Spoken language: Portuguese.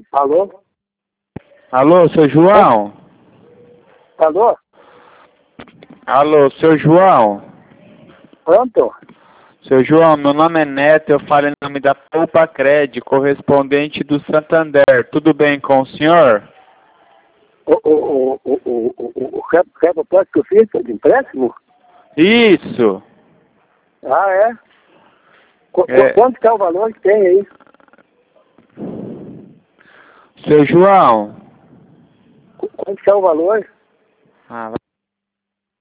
Alô? Alô, seu João? Alô? Alô, seu João? Pronto? Seu João, meu nome é Neto, eu falo em nome da Poupa Cred, correspondente do Santander. Tudo bem com o senhor? O repórter que eu fiz de empréstimo? Isso! Ah, é? É. Quanto que é o valor que tem aí? Seu João? Quanto que é o valor? Ah,